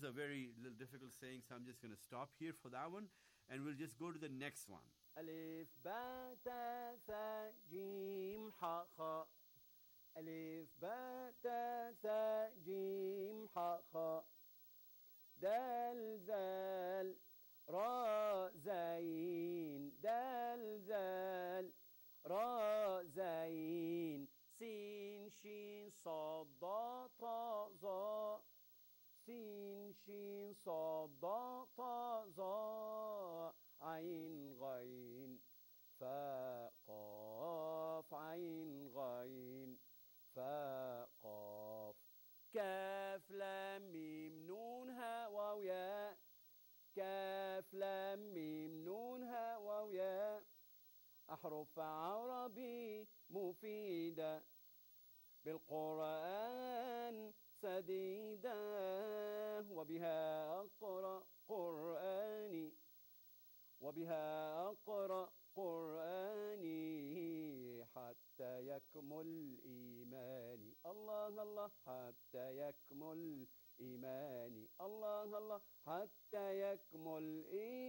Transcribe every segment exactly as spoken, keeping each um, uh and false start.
a very little difficult saying, so I'm just going to stop here for that one, and we'll just go to the next one. Alif ba ta tha jim ha kha. Alif ba ta tha jim ha kha. Dal zal ra zayin. Dal zal ra zayin. Sin shin sad da ta za. Sin shin sad da ta za. عين غين فاء قاف عين غين فاء قاف كاف لام ميم نون ها واو ياء كاف لام ميم نون ها واو ياء أحرف عربي مفيدة بالقرآن سديدة وبها أقرأ قرآني وبها أقرأ قرآني حتى يكمل إيماني الله الله حتى يكمل إيماني الله الله حتى يكمل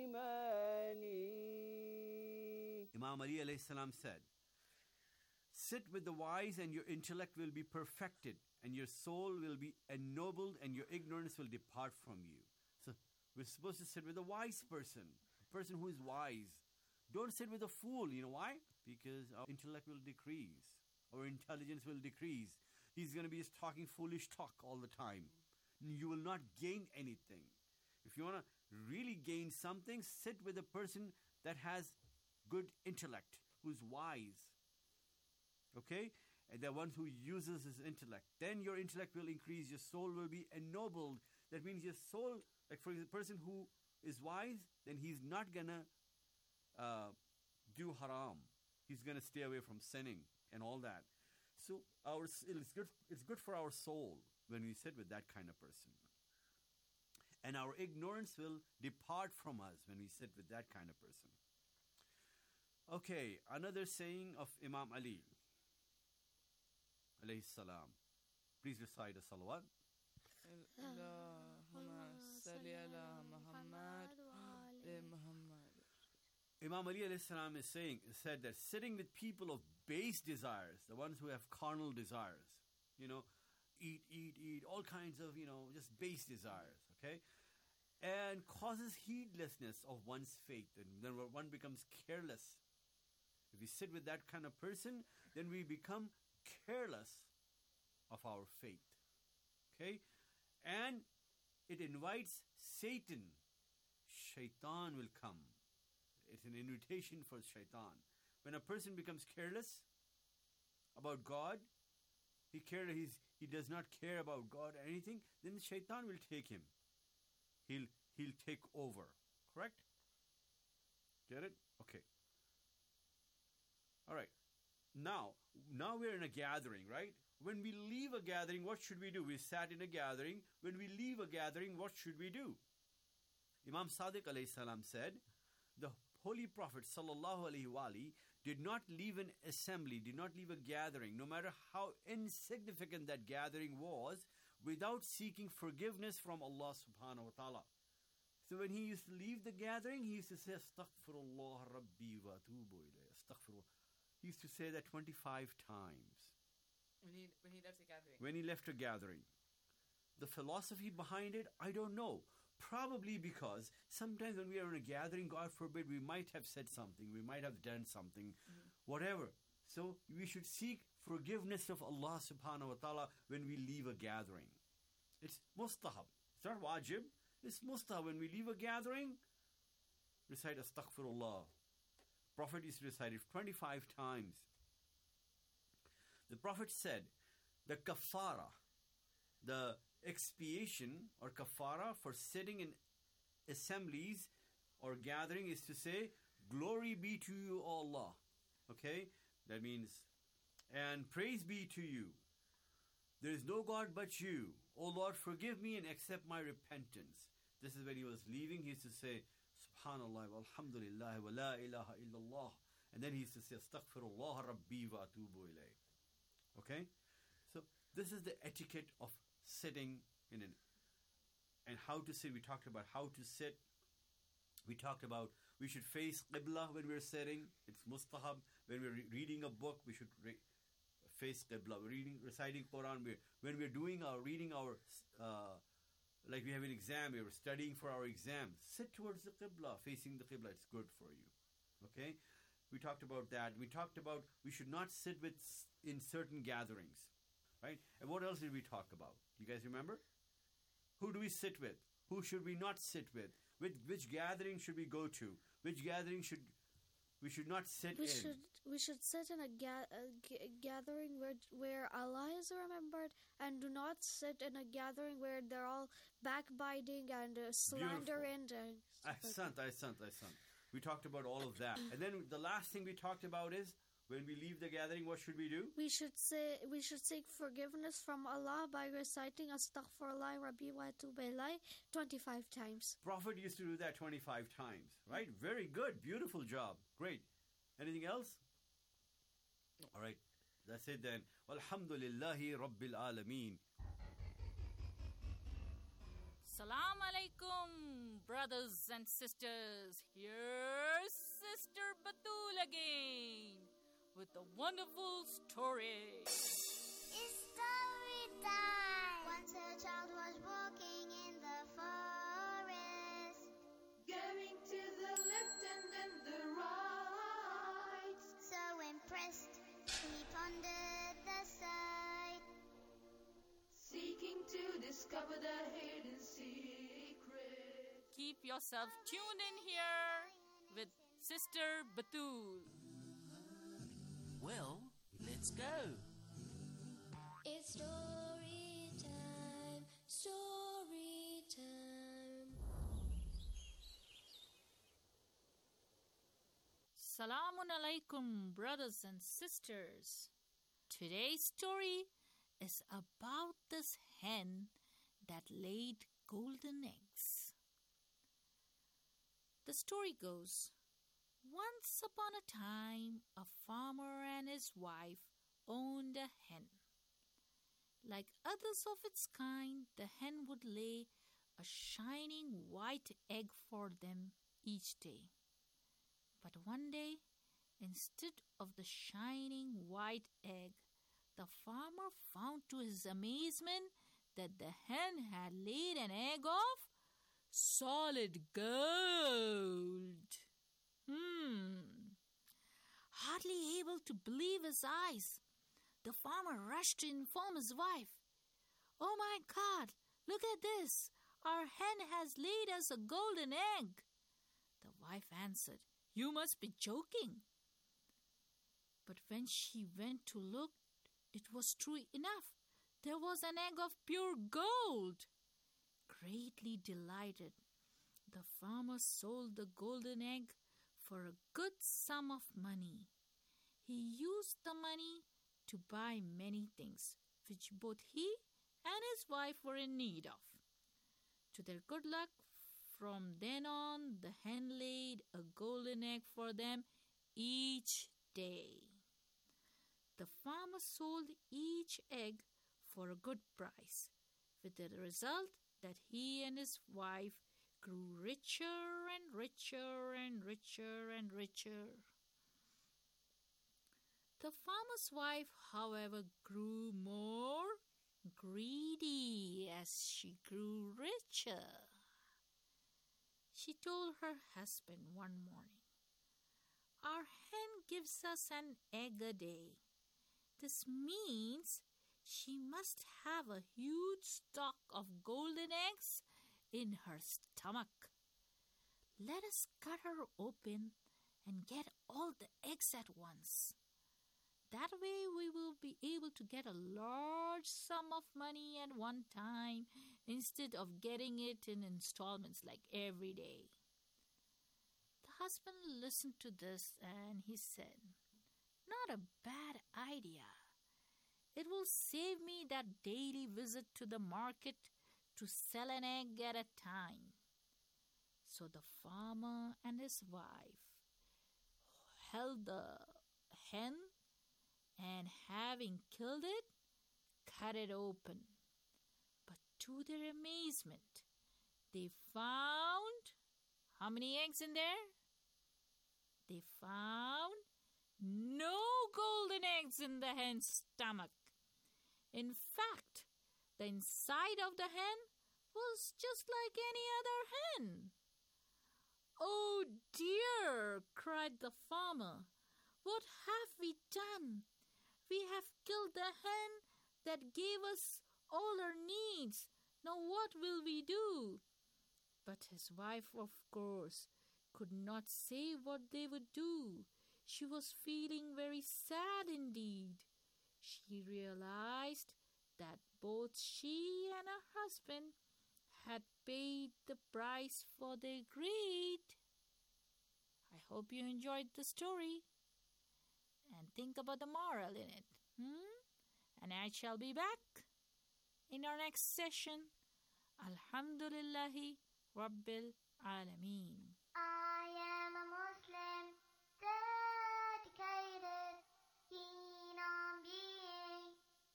إيماني. Imam Ali alayhi salam said, sit with the wise and your intellect will be perfected and your soul will be ennobled and your ignorance will depart from you. So we're supposed to sit with a wise person. Person who is wise. Don't sit with a fool. You know why? Because our intellect will decrease. Our intelligence will decrease. He's going to be just talking foolish talk all the time. You will not gain anything. If you want to really gain something, sit with a person that has good intellect, who's wise. Okay? And the one who uses his intellect. Then your intellect will increase. Your soul will be ennobled. That means your soul, like for the person who is wise, then he's not gonna uh, do haram. He's gonna stay away from sinning and all that. So our it's good. It's good for our soul when we sit with that kind of person. And our ignorance will depart from us when we sit with that kind of person. Okay, another saying of Imam Ali alayhi salam. Please recite a salawat. اللهم صل على محمد وعلى محمد. Imam Ali alayhi salam is saying, said that sitting with people of base desires, the ones who have carnal desires, you know, eat, eat, eat, all kinds of, you know, just base desires, okay, and causes heedlessness of one's faith, and then one becomes careless. If we sit with that kind of person, then we become careless of our faith, okay. And it invites Satan. Shaitan will come. It's an invitation for Shaitan. When a person becomes careless about God, he care, he's, he does not care about God or anything, then Shaitan will take him. He'll, he'll take over. Correct? Get it? Okay. All right. Now, now we're in a gathering, right? When we leave a gathering, what should we do? We sat in a gathering. When we leave a gathering, what should we do? Imam Sadiq alayhi salam said, the Holy Prophet sallallahu alaihi wa alihi did not leave an assembly, did not leave a gathering, no matter how insignificant that gathering was, without seeking forgiveness from Allah subhanahu wa ta'ala. So when he used to leave the gathering, he used to say, Astaghfirullah Rabbi wa atubu ilayh. Astaghfirullah. He used to say that twenty-five times. When he, when he left the gathering. When he left a gathering. The philosophy behind it, I don't know. Probably because sometimes when we are in a gathering, God forbid, we might have said something, we might have done something, mm-hmm. whatever. So we should seek forgiveness of Allah subhanahu wa ta'ala when we leave a gathering. It's mustahab. It's not wajib. It's mustahab. When we leave a gathering, recite astaghfirullah. Prophet used to recite it twenty-five times. The Prophet said, the kafara, the expiation or kafara for sitting in assemblies or gathering is to say, glory be to you, Allah. Okay? That means, and praise be to you. There is no God but you. O Lord, forgive me and accept my repentance. This is when he was leaving. He used to say, Subhanallah wa alhamdulillah wa la ilaha illallah. And then he used to say, Astaghfirullah Rabbi wa atubu ilayh. Okay? So, this is the etiquette of sitting in an and how to sit. We talked about how to sit. We talked about we should face Qibla when we're sitting. It's mustahab. When we're re- reading a book, we should re- face Qibla. We're reading, reciting Quran. We're, when we're doing our, reading our, uh, like we have an exam, we're studying for our exam, sit towards the Qibla, facing the Qibla. It's good for you. Okay? We talked about that. We talked about we should not sit with in certain gatherings. Right? And what else did we talk about? You guys remember? Who do we sit with? Who should we not sit with? Which, which gathering should we go to? Which gathering should we should not sit we in? should we should sit in a, ga- a g- gathering where where Allah is remembered, and do not sit in a gathering where they're all backbiting and uh, slandering. And Ahsant, ahsant, ahsant. We talked about all of that. And then the last thing we talked about is when we leave the gathering, what should we do? We should say we should seek forgiveness from Allah by reciting Astaghfirullah Rabbi wa Atubu Ilayh twenty-five times. Prophet used to do that twenty-five times, right? Very good. Beautiful job. Great. Anything else? All right. That's it then. Walhamdulillahi Rabbil Alameen. Salam alaikum, brothers and sisters. Here's Sister Batul again with a wonderful story. It's story time. Once a child was walking in the forest, going to the left and then the right. so impressed he pondered the sight. Seeking to discover the hidden secret. Keep yourself tuned in here with Sister Batul. Well, let's go. It's story time, story time. Salamun alaikum, brothers and sisters. Today's story is about this hen that laid golden eggs. The story goes, once upon a time, a farmer and his wife owned a hen. Like others of its kind, the hen would lay a shining white egg for them each day. But one day, instead of the shining white egg, the farmer found to his amazement that the hen had laid an egg of solid gold. Hmm. Hardly able to believe his eyes, the farmer rushed to inform his wife. "Oh my God, look at this! Our hen has laid us a golden egg." The wife answered, "You must be joking." But when she went to look, it was true enough. There was an egg of pure gold. Greatly delighted, the farmer sold the golden egg for a good sum of money. He used the money to buy many things, which both he and his wife were in need of. To their good luck, from then on, the hen laid a golden egg for them each day. The farmer sold each egg for a good price, with the result that he and his wife grew richer and richer and richer and richer. The farmer's wife, however, grew more greedy as she grew richer. She told her husband one morning, "Our hen gives us an egg a day. This means she must have a huge stock of golden eggs in her stomach. Let us cut her open and get all the eggs at once. That way we will be able to get a large sum of money at one time instead of getting it in installments like every day." The husband listened to this and he said, "Not a bad idea. It will save me that daily visit to the market to sell an egg at a time." So the farmer and his wife held the hen and, having killed it, cut it open. But to their amazement, They found how many eggs in there? They found no golden eggs in the hen's stomach. In fact, the inside of the hen was just like any other hen. "Oh dear," cried the farmer. "What have we done? We have killed the hen that gave us all our needs. Now what will we do?" But his wife, of course, could not say what they would do. She was feeling very sad indeed. She realized that both she and her husband had paid the price for their greed. I hope you enjoyed the story and think about the moral in it. Hmm? And I shall be back in our next session. Alhamdulillahi Rabbil Alameen. I am a Muslim, dedicated, keen on being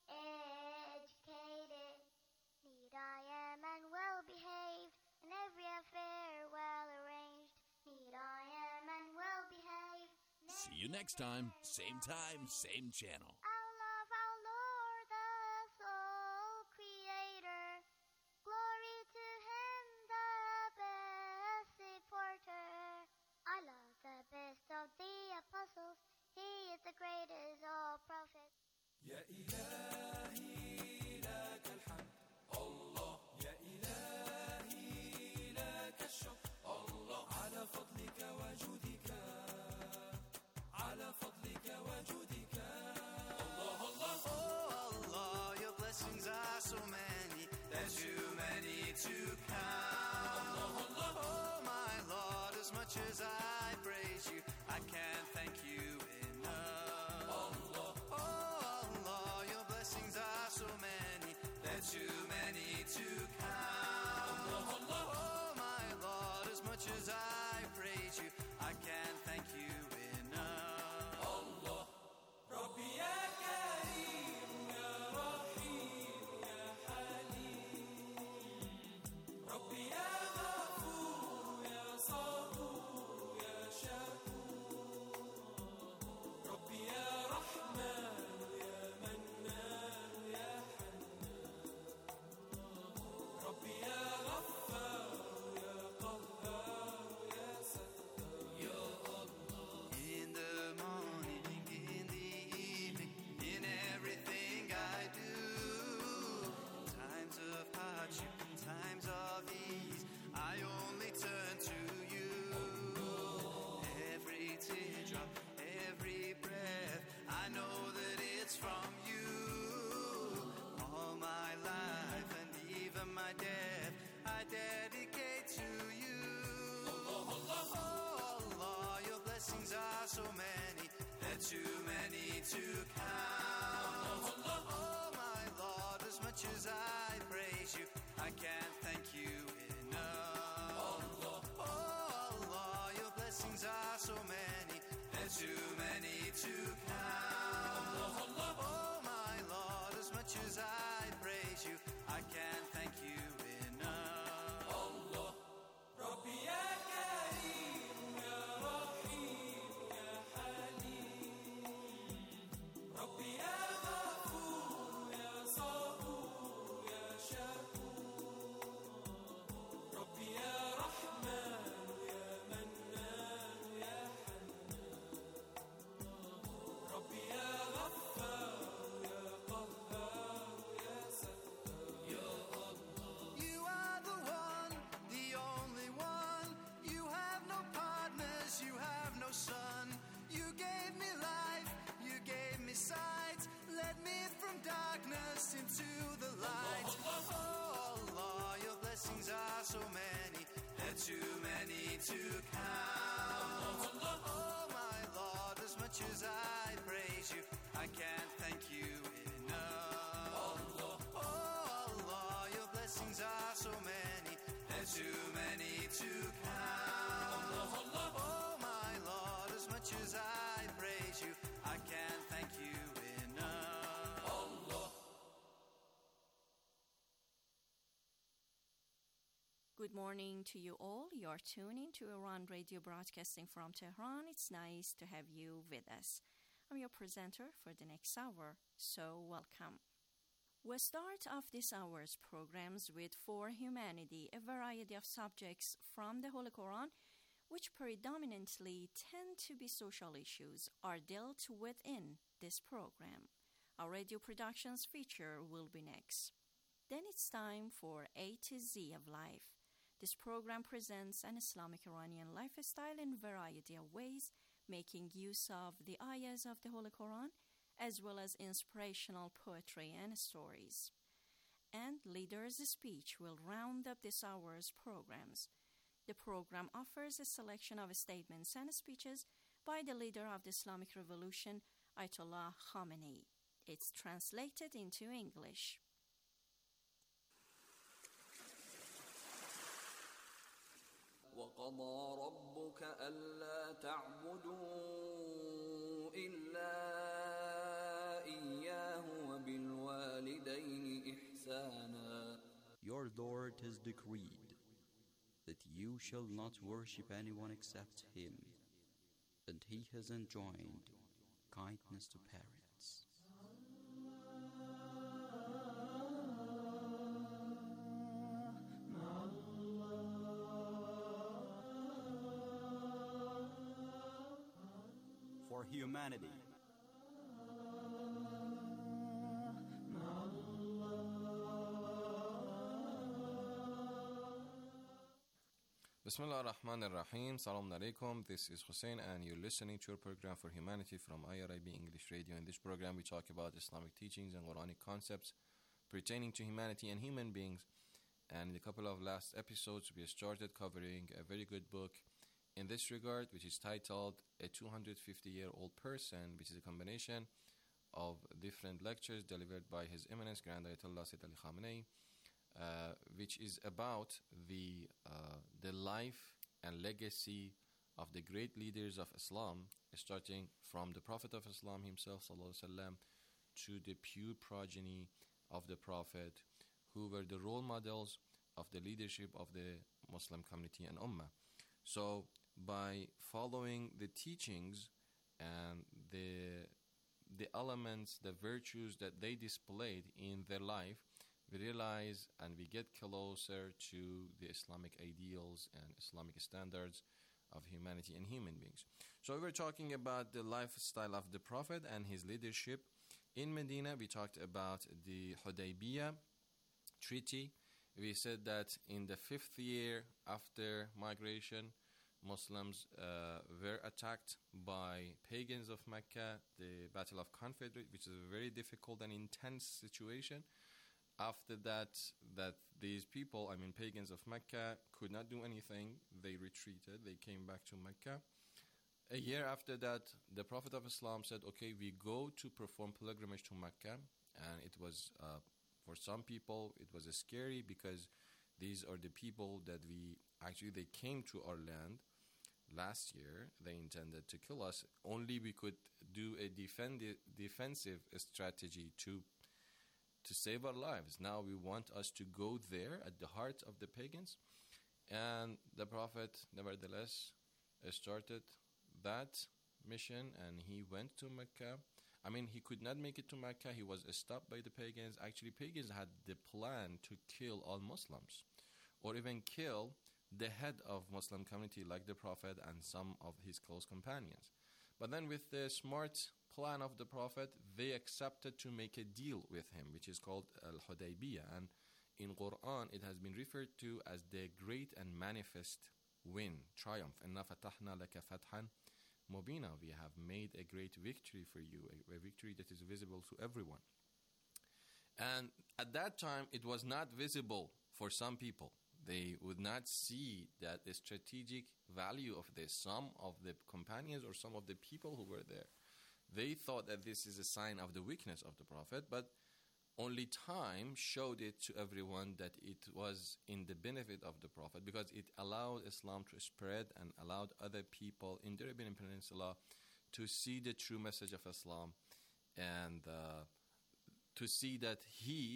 educated. Need I am and well behaved, in every affair well arranged. Need I am and well behaved. See you next time, same time, same channel. Our love, our Lord, the sole Creator. Glory to Him, the best supporter. I love the best of the apostles. He is the greatest of prophets. يا إلهي لك الحمد الله يا إلهي لك الشكر الله على فضلك وجودك على فضلك وجودك الله الله Oh Allah, your blessings are so many, there's too many to count. Allah Allah Oh my Lord, as much as I praise you, I can't thank you enough. Allah Oh Allah, your blessings are so many, there's too many to count. Allah Allah Oh my Lord, as much as I praise you, I can't thank you enough. الله ربي يا كريم يا رحيم يا حليم ربي يا غفور يا صبور يا شكور ربي يا رحمن يا منان يا حنان ربي يا غفار يا قهار يا ستار يا الله In the morning, in the evening, in everything I do. Times of hardship, times of ease, I only turn to you. Every teardrop, every breath, I know that it's from you. All my life and even my death, I dedicate to you. Oh Allah, your blessings are so many, they're too many to count. Oh my Lord, as much as I praise you, I can't thank you enough. Oh Allah, your blessings are so many, they're too many to count. Oh my Lord, as much as I praise you, I can't thank you enough. الله ربي يا كريم يا رحيم يا حليم ربي يا غفور يا صبور يا شكور ربي يا رحمن يا منان يا حنان ربي يا غفار يا قهار يا ستار يا الله You are the one, the only one. You have no partners, you have no son. You gave me life, you gave me sight, led me from darkness into the light. Oh Allah, your blessings are so many, they're too many to count. Oh my Lord, as much as I praise you, I can't thank you enough. Oh Allah, your blessings are so many, there's too many to count. Oh my Lord, as much as I praise you, I can't thank you enough. الله Good good morning to you all. You're tuning to Iran Radio broadcasting from Tehran. It's nice to have you with us. I'm your presenter for the next hour, so welcome. We'll start off this hour's programs with For Humanity, a variety of subjects from the Holy Quran, which predominantly tend to be social issues, are dealt with in this program. Our radio productions feature will be next. Then it's time for A to Z of Life. This program presents an Islamic Iranian lifestyle in a variety of ways, making use of the ayahs of the Holy Quran, as well as inspirational poetry and stories. And Leader's Speech will round up this hour's programs. The program offers a selection of statements and speeches by the leader of the Islamic Revolution, Ayatollah Khamenei. It's translated into English. وَقَضَى رَبُّكَ أَلَّا تَعْبُدُوا إِلَّا إِيَّاهُ وَبِالْوَالِدَيْنِ إِحْسَانًا. Your Lord has decreed that you shall not worship anyone except Him, and He has enjoined kindness to parents. For humanity. Bismillah ar-Rahman ar-Rahim. Salam alaikum. This is Hussein and you're listening to your program For Humanity from I R I B English Radio. In this program we talk about Islamic teachings and Quranic concepts pertaining to humanity and human beings. And in a couple of last episodes we started covering a very good book in this regard, which is titled A two hundred fifty year old Person, which is a combination of different lectures delivered by His Eminence Grand Ayatollah Sayyid Ali Khamenei, uh, which is about the uh, the life and legacy of the great leaders of Islam, starting from the Prophet of Islam himself, sallallahu alaihi wasallam, to the pure progeny of the Prophet, who were the role models of the leadership of the Muslim community and Ummah. So, by following the teachings and the the elements, the virtues that they displayed in their life, we realize and we get closer to the Islamic ideals and Islamic standards of humanity and human beings. So we were talking about the lifestyle of the Prophet and his leadership. In Medina, we talked about the Hudaybiyah Treaty. We said that in the fifth year after migration, Muslims uh, were attacked by pagans of Mecca, the Battle of Confederate, which is a very difficult and intense situation. After that, that these people, I mean pagans of Mecca, could not do anything. They retreated. They came back to Mecca. A year after that, the Prophet of Islam said, okay, we go to perform pilgrimage to Mecca. And it was, uh, for some people, it was uh, scary because these are the people that we, actually they came to our land last year. They intended to kill us. Only we could do a defend- defensive strategy to to save our lives. Now we want us to go there at the heart of the pagans. And the Prophet, nevertheless, started that mission and he went to Mecca. I mean, he could not make it to Mecca. He was stopped by the pagans. Actually, pagans had the plan to kill all Muslims or even kill the head of Muslim community like the Prophet and some of his close companions. But then with the smart plan of the Prophet, they accepted to make a deal with him, which is called Al-Hudaybiyah. And in Quran, it has been referred to as the great and manifest win, triumph. إِنَّا فَتَحْنَا لَكَ فَتْحًا مُبِينًا. We have made a great victory for you, a, a victory that is visible to everyone. And at that time, it was not visible for some people. They would not see that the strategic value of this. Some of the companions or some of the people who were there, they thought that this is a sign of the weakness of the Prophet, but only time showed it to everyone that it was in the benefit of the Prophet because it allowed Islam to spread and allowed other people in the Arabian Peninsula to see the true message of Islam and uh, to see that he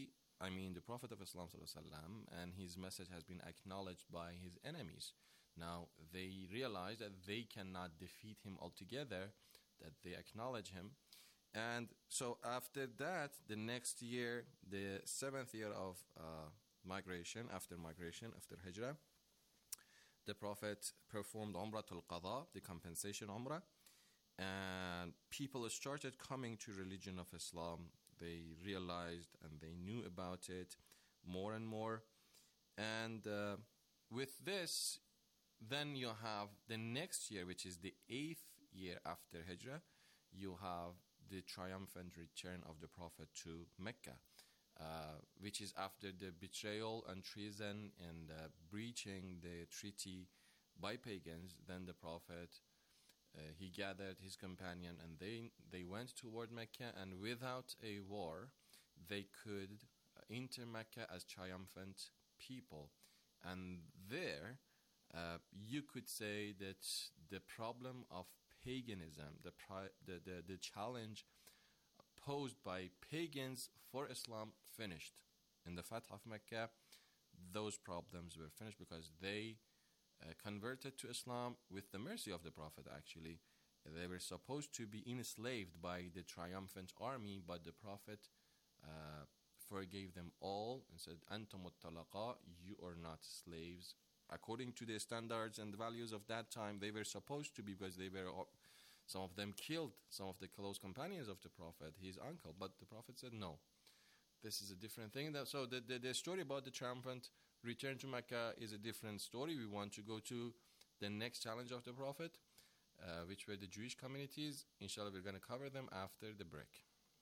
I mean the Prophet of Islam sallallahu alaihi wasallam, and his message has been acknowledged by his enemies. Now they realize that they cannot defeat him altogether, that they acknowledge him. And so after that, the next year, the seventh year of uh, migration, after migration, after Hijrah, the Prophet performed Umratul Qadha, the compensation Umrah, and people started coming to religion of Islam. They realized and they knew about it more and more. And uh, with this, then you have the next year, which is the eighth year after Hijrah, you have the triumphant return of the Prophet to Mecca, uh, which is after the betrayal and treason and uh, breaching the treaty by pagans. Then the Prophet, uh, he gathered his companion and they, they went toward Mecca, and without a war, they could enter Mecca as triumphant people. And there, uh, you could say that the problem of paganism, the, pri- the, the, the challenge posed by pagans for Islam finished. In the Fath of Mecca, those problems were finished because they uh, converted to Islam with the mercy of the Prophet, actually. They were supposed to be enslaved by the triumphant army, but the Prophet uh, forgave them all and said, Antum at-talaqa, you are not slaves. According to the standards and the values of that time, they were supposed to be, because they were, some of them killed some of the close companions of the Prophet, his uncle. But the Prophet said, no, this is a different thing. So the, the, the story about the triumphant return to Mecca is a different story. We want to go to the next challenge of the Prophet, uh, which were the Jewish communities. Inshallah, we're going to cover them after the break.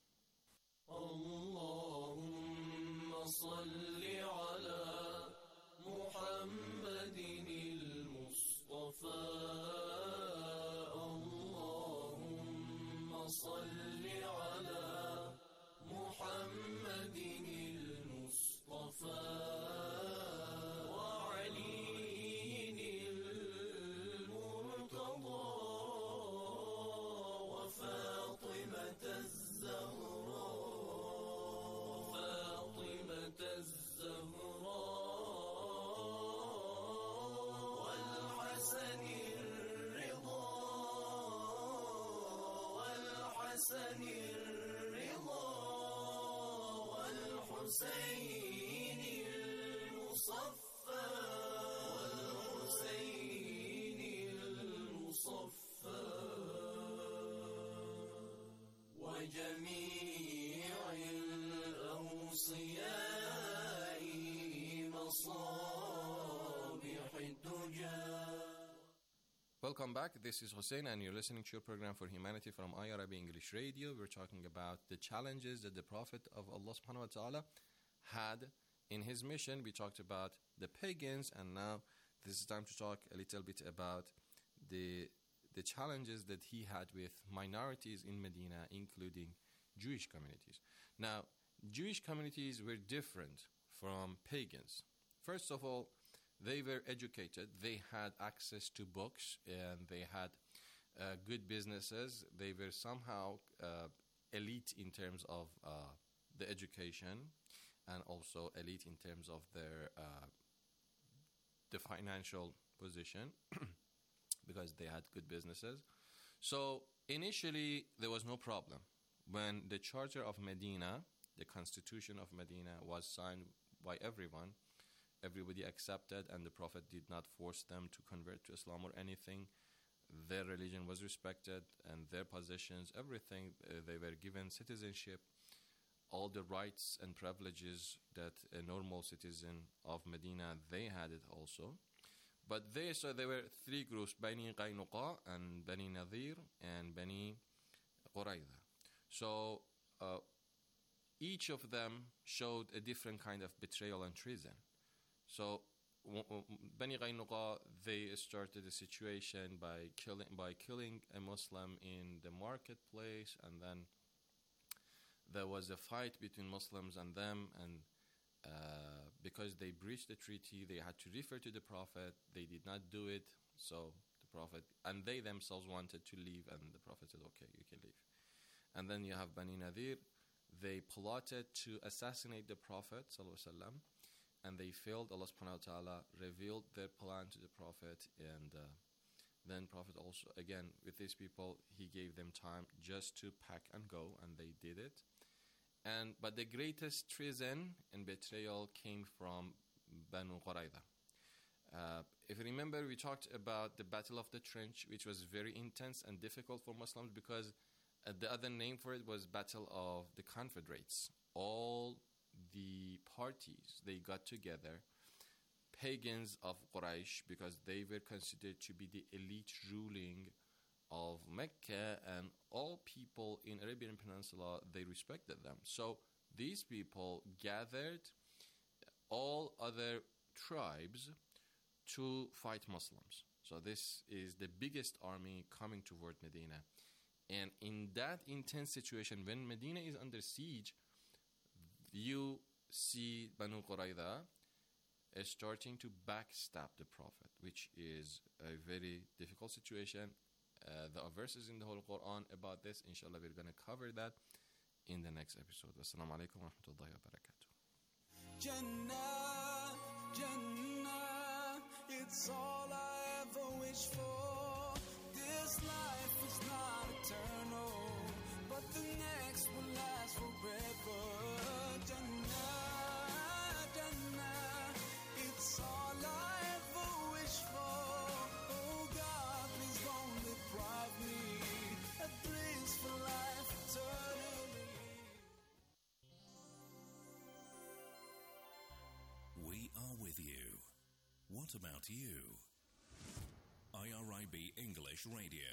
اللهم صل على محمد المصطفى اللهم صل على محمد المصطفى وعلي المرتضى وفاطمة الزهراء فاطمة الزهراء والحسن الرضا والحسن الرضا والحسين المصفى والحسين المصفى وجميع الأوصياء مصابيح الدجى. Welcome back. This is Hussein, and you're listening to your program for humanity from I R I B English Radio. We're talking about the challenges that the Prophet of Allah subhanahu wa ta'ala had in his mission. We talked about the pagans, and now this is time to talk a little bit about the the challenges that he had with minorities in Medina, including Jewish communities. Now, Jewish communities were different from pagans. First of all, they were educated, they had access to books, and they had uh, good businesses. They were somehow uh, elite in terms of uh, the education, and also elite in terms of their uh, the financial position, because they had good businesses. So initially, there was no problem. When the Charter of Medina, the Constitution of Medina, was signed by everyone, everybody accepted, and the Prophet did not force them to convert to Islam or anything. Their religion was respected, and their possessions, everything, uh, they were given citizenship, all the rights and privileges that a normal citizen of Medina, they had it also. But they, so there were three groups, Bani Qaynuqa and Bani Nadir and Bani Qurayza. So uh, each of them showed a different kind of betrayal and treason. So w- w- Bani Qaynuqa, they started the situation by killing by killing a Muslim in the marketplace, and then there was a fight between Muslims and them, and uh, because they breached the treaty, they had to refer to the Prophet. They did not do it, so the Prophet, and they themselves wanted to leave, and the Prophet said, okay, you can leave. And then you have Bani Nadir. they plotted to assassinate the Prophet ﷺ, and they failed. Allah subhanahu wa ta'ala revealed their plan to the Prophet, and uh, then Prophet also, again, with these people, he gave them time just to pack and go, and they did it. And But the greatest treason and betrayal came from Banu Qurayza. Uh, if you remember, we talked about the Battle of the Trench, which was very intense and difficult for Muslims because uh, the other name for it was Battle of the Confederates. All the parties, they got together, pagans of Quraysh, because they were considered to be the elite ruling of Mecca, and all people in Arabian Peninsula, they respected them. So these people gathered all other tribes to fight Muslims. So this is the biggest army coming toward Medina. And in that intense situation, when Medina is under siege, you see Banu Qurayza is starting to backstab the Prophet, which is a very difficult situation. Uh, there are verses in the whole Quran about this. Inshallah, we're going to cover that in the next episode. Wassalamu alaikum wa rahmatullahi wa barakatuh. Jannah, Jannah, it's all I ever wish for. This life is not eternal, but the next will last forever. Jannah, Jannah, it's all I ever wish for. Oh God, please don't deprive me of blissful life eternally. We are with you. What about you? I R I B English Radio.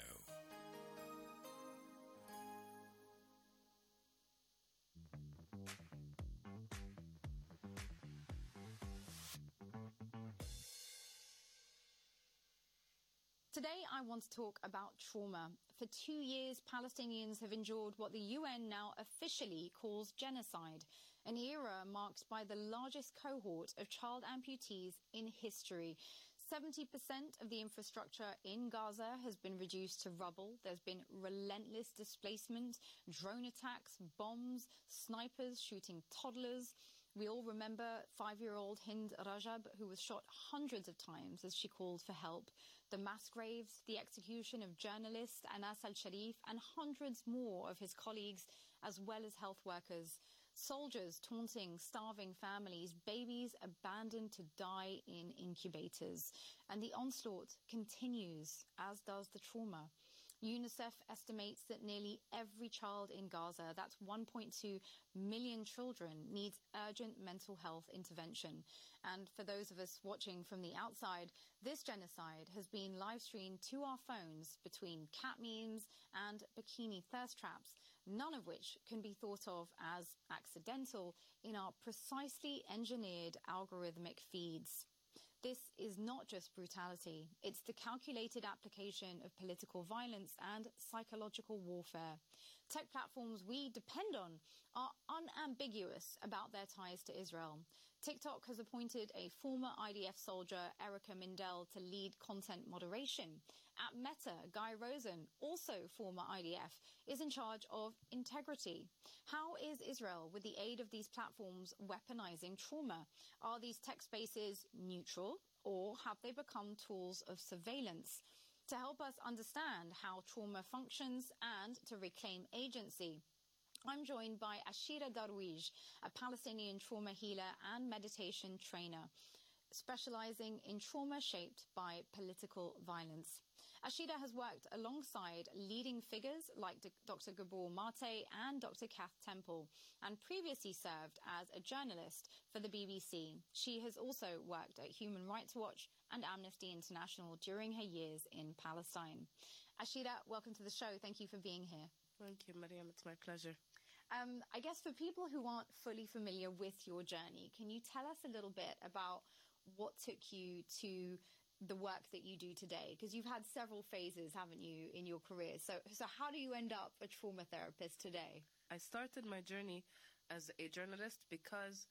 Today, I want to talk about trauma. For two years, Palestinians have endured what the U N now officially calls genocide, an era marked by the largest cohort of child amputees in history. seventy percent of the infrastructure in Gaza has been reduced to rubble. There's been relentless displacement, drone attacks, bombs, snipers shooting toddlers. We all remember five-year-old Hind Rajab, who was shot hundreds of times as she called for help, the mass graves, the execution of journalist Anas al-Sharif, and hundreds more of his colleagues, as well as health workers. Soldiers taunting starving families, babies abandoned to die in incubators. And the onslaught continues, as does the trauma. UNICEF estimates that nearly every child in Gaza, that's one point two million children, needs urgent mental health intervention. And for those of us watching from the outside, this genocide has been live streamed to our phones between cat memes and bikini thirst traps, none of which can be thought of as accidental in our precisely engineered algorithmic feeds. This is not just brutality, it's the calculated application of political violence and psychological warfare. Tech platforms we depend on are unambiguous about their ties to Israel. TikTok has appointed a former I D F soldier, Erica Mindell, to lead content moderation. At Meta, Guy Rosen, also former I D F, is in charge of integrity. How is Israel, with the aid of these platforms, weaponizing trauma? Are these tech spaces neutral, or have they become tools of surveillance? To help us understand how trauma functions and to reclaim agency, I'm joined by Ashira Darwish, a Palestinian trauma healer and meditation trainer, specializing in trauma shaped by political violence. Ashira has worked alongside leading figures like Doctor Gabor Mate and Doctor Kath Temple, and previously served as a journalist for the B B C. She has also worked at Human Rights Watch and Amnesty International during her years in Palestine. Ashira, welcome to the show. Thank you for being here. Thank you, Mariam. It's my pleasure. Um, I guess for people who aren't fully familiar with your journey, can you tell us a little bit about what took you to the work that you do today? Because you've had several phases, haven't you, in your career? So, so how do you end up a trauma therapist today? I started my journey as a journalist because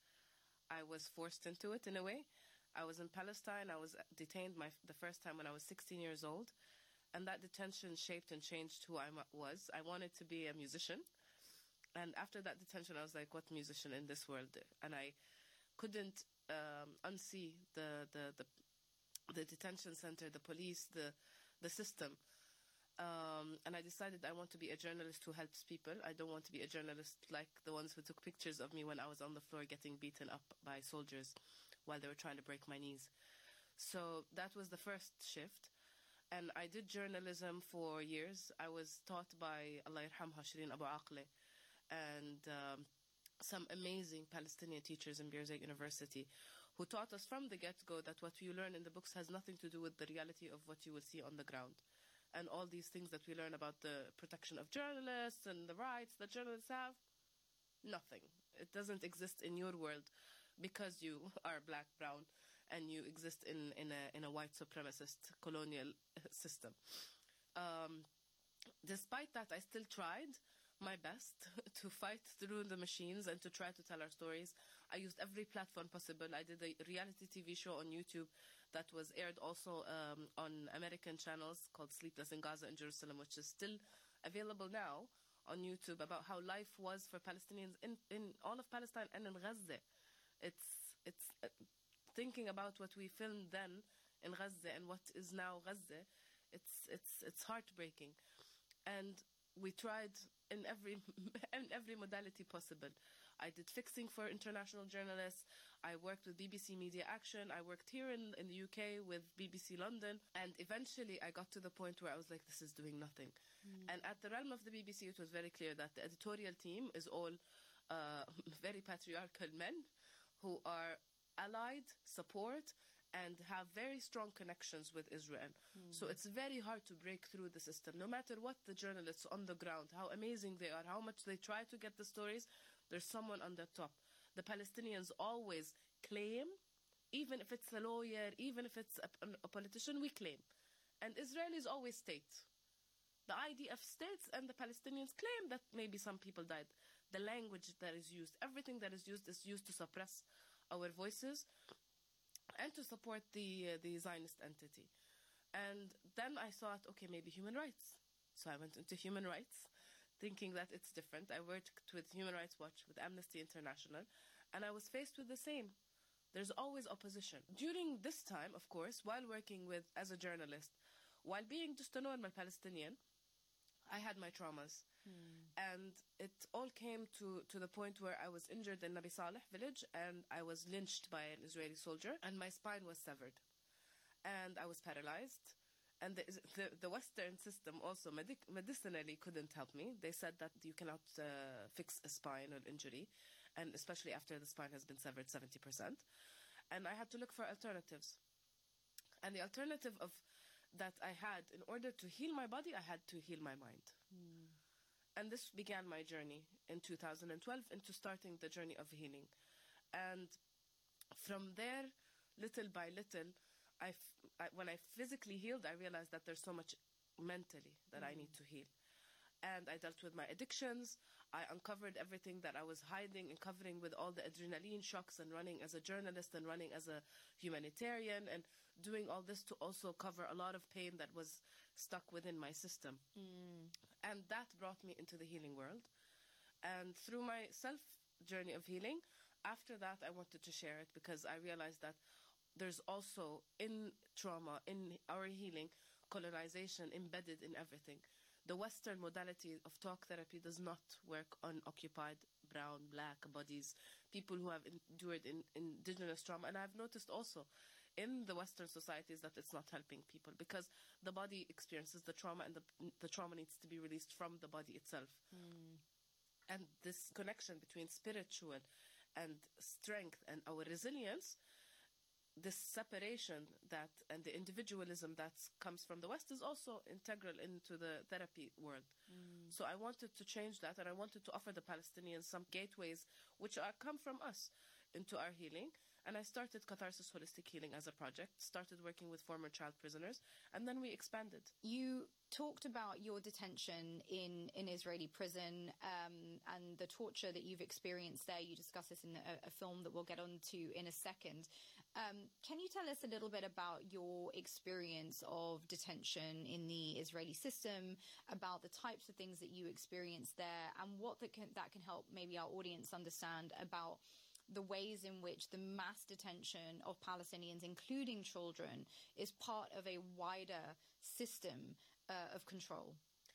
I was forced into it in a way. I was in Palestine. I was detained my, the first time when I was sixteen years old. And that detention shaped and changed who I was. I wanted to be a musician. And after that detention, I was like, what musician in this world? And I couldn't um, unsee the, the, the, the detention center, the police, the, the system. Um, and I decided I want to be a journalist who helps people. I don't want to be a journalist like the ones who took pictures of me when I was on the floor getting beaten up by soldiers while they were trying to break my knees. So that was the first shift. And I did journalism for years. I was taught by Allah yarhamha Shireen Abu Aqle and um, some amazing Palestinian teachers in Birzeit University who taught us from the get-go that what you learn in the books has nothing to do with the reality of what you will see on the ground. And all these things that we learn about the protection of journalists and the rights that journalists have, nothing. It doesn't exist in your world because you are black, brown, and you exist in, in, a, in a white supremacist colonial system. Um, despite that, I still tried my best to fight through the machines and to try to tell our stories. I used every platform possible. I did a reality T V show on YouTube that was aired also um, on American channels called Sleepless in Gaza and Jerusalem, which is still available now on YouTube, about how life was for Palestinians in, in all of Palestine and in Gaza. It's, it's uh, thinking about what we filmed then in Gaza and what is now Gaza, it's, it's, it's heartbreaking. And we tried in every, in every modality possible. I did fixing for international journalists. I worked with B B C Media Action. I worked here in, in the U K with B B C London. And eventually I got to the point where I was like, this is doing nothing. Mm. And at the realm of the B B C, it was very clear that the editorial team is all uh, very patriarchal men who are allied, support, and have very strong connections with Israel. Mm. So it's very hard to break through the system. No matter what the journalists on the ground, how amazing they are, how much they try to get the stories, there's someone on the top. The Palestinians always claim, even if it's a lawyer, even if it's a, a politician, we claim. And Israelis always state. The I D F states and the Palestinians claim that maybe some people died. The language that is used, everything that is used is used to suppress our voices and to support the, uh, the Zionist entity. And then I thought, okay, maybe human rights. So I went into human rights, thinking that it's different. I worked with Human Rights Watch, with Amnesty International, and I was faced with the same. There's always opposition. During this time, of course, while working with as a journalist, while being just a normal Palestinian, I had my traumas. Hmm. And it all came to, to the point where I was injured in Nabi Saleh village, and I was lynched by an Israeli soldier, and my spine was severed. And I was paralyzed. And the, the, the Western system also medic, medicinally couldn't help me. They said that you cannot uh, fix a spinal injury, and especially after the spine has been severed seventy percent. And I had to look for alternatives. And the alternative of that I had, in order to heal my body, I had to heal my mind. Mm. And this began my journey in two thousand twelve into starting the journey of healing. And from there, little by little, I, I, when I physically healed, I realized that there's so much mentally that mm. I need to heal. And I dealt with my addictions. I uncovered everything that I was hiding and covering with all the adrenaline shocks and running as a journalist and running as a humanitarian and doing all this to also cover a lot of pain that was stuck within my system. Mm. And that brought me into the healing world. And through my self journey of healing, after that, I wanted to share it because I realized that there's also in trauma, in our healing, colonization embedded in everything. The Western modality of talk therapy does not work on occupied brown, black bodies, people who have endured in, indigenous trauma. And I've noticed also in the Western societies that it's not helping people because the body experiences the trauma and the, the trauma needs to be released from the body itself. Mm. And this connection between spiritual and strength and our resilience, this separation that and the individualism that comes from the West is also integral into the therapy world. Mm. So I wanted to change that, and I wanted to offer the Palestinians some gateways which are, come from us into our healing. And I started Catharsis Holistic Healing as a project, started working with former child prisoners, and then we expanded. You talked about your detention in an Israeli prison um, and the torture that you've experienced there. You discuss this in a, a film that we'll get on to in a second. Um, can you tell us a little bit about your experience of detention in the Israeli system, about the types of things that you experienced there, and what that can, that can help maybe our audience understand about the ways in which the mass detention of Palestinians, including children, is part of a wider system uh, of control?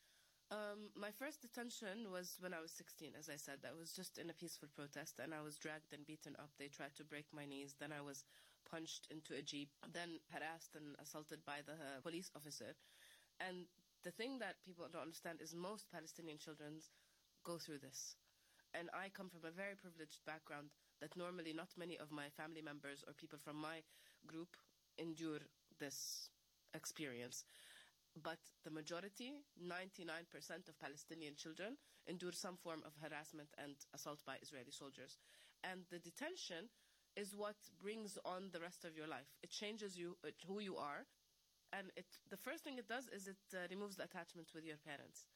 Um, my first detention was when I was sixteen, as I said. I was just in a peaceful protest, and I was dragged and beaten up. They tried to break my knees. Then I was punched into a jeep, then harassed and assaulted by the uh, police officer. And the thing that people don't understand is most Palestinian children go through this. And I come from a very privileged background that normally not many of my family members or people from my group endure this experience. But the majority, ninety-nine percent of Palestinian children, endure some form of harassment and assault by Israeli soldiers. And the detention is what brings on the rest of your life. It changes you, it, who you are. And it, the first thing it does is it uh, removes the attachment with your parents.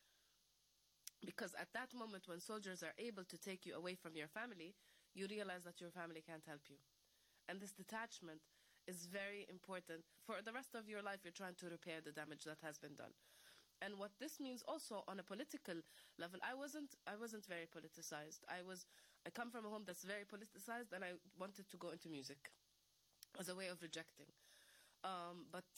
Because at that moment when soldiers are able to take you away from your family, you realize that your family can't help you. And this detachment is very important. For the rest of your life, you're trying to repair the damage that has been done. And what this means also on a political level, I wasn't I wasn't very politicized. I was I come from a home that's very politicized, and I wanted to go into music as a way of rejecting. Um, but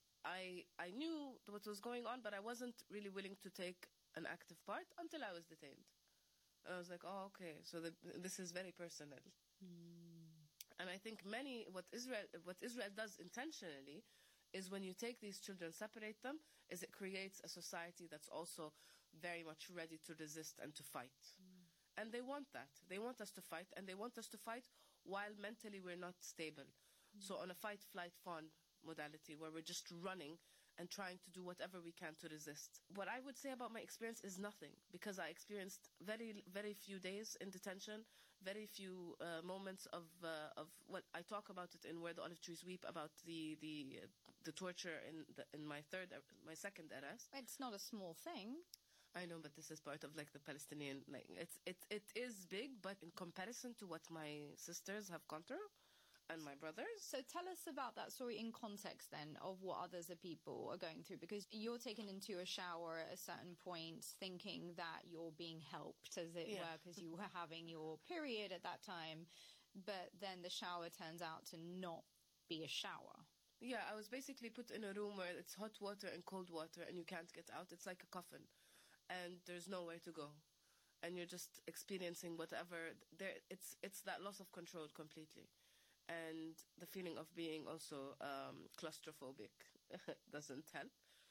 I I knew what was going on, but I wasn't really willing to take an active part until I was detained. And I was like, oh, okay, so the, this is very personal. Mm. And I think many, what Israel, what Israel does intentionally is when you take these children, separate them, is it creates a society that's also very much ready to resist and to fight. Mm. And they want that. They want us to fight, and they want us to fight while mentally we're not stable. Mm. So on a fight, flight, fawn modality, where we're just running and trying to do whatever we can to resist. What I would say about my experience is nothing, because I experienced very, very few days in detention, very few uh, moments of uh, of what I talk about it in Where the Olive Trees Weep, about the the uh, the torture in the, in my third my second arrest. It's not a small thing. I know, but this is part of like the Palestinian, like it's it it is big, but in comparison to what my sisters have gone through and my brothers. So tell us about that story in context then of what others are people are going through, because you're taken into a shower at a certain point thinking that you're being helped, as it Yeah. were, because you were having your period at that time, but then the shower turns out to not be a shower. Yeah, I was basically put in a room where it's hot water and cold water and you can't get out. It's like a coffin and there's nowhere to go. And you're just experiencing whatever there. It's it's that loss of control completely. And the feeling of being also um, claustrophobic doesn't help.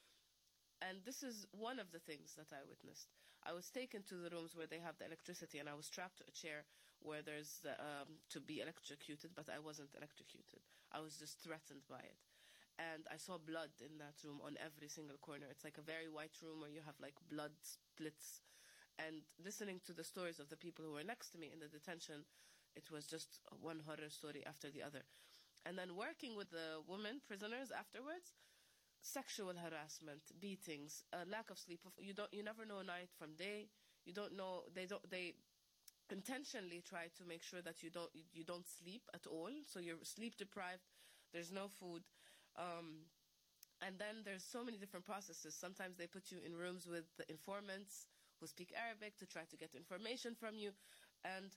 And this is one of the things that I witnessed. I was taken to the rooms where they have the electricity, and I was strapped to a chair where there's the, um, to be electrocuted, but I wasn't electrocuted. I was just threatened by it. And I saw blood in that room on every single corner. It's like a very white room where you have like blood splits. And listening to the stories of the people who were next to me in the detention, it was just one horror story after the other. And then working with the women prisoners afterwards, sexual harassment, beatings, a lack of sleep. You don't, you never know night from day. You don't know. They don't. They intentionally try to make sure that you don't you don't sleep at all. So you're sleep deprived. There's no food. Um, and then there's so many different processes. Sometimes they put you in rooms with the informants who speak Arabic to try to get information from you, and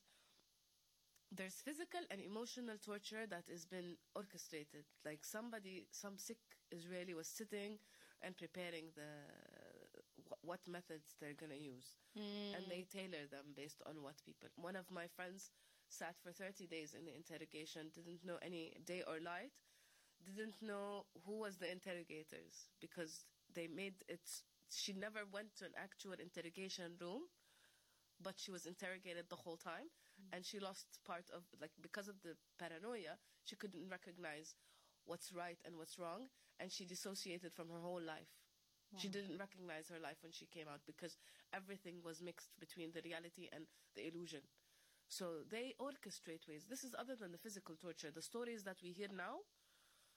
there's physical and emotional torture that has been orchestrated. Like somebody, some sick Israeli was sitting and preparing the what methods they're going to use. Mm. And they tailor them based on what people... One of my friends sat for thirty days in the interrogation, didn't know any day or light, didn't know who was the interrogators, because they made it... She never went to an actual interrogation room, but she was interrogated the whole time. And she lost part of, like, because of the paranoia, she couldn't recognize what's right and what's wrong, and she dissociated from her whole life. Wow. She didn't recognize her life when she came out because everything was mixed between the reality and the illusion. So they orchestrate ways. This is other than the physical torture. The stories that we hear now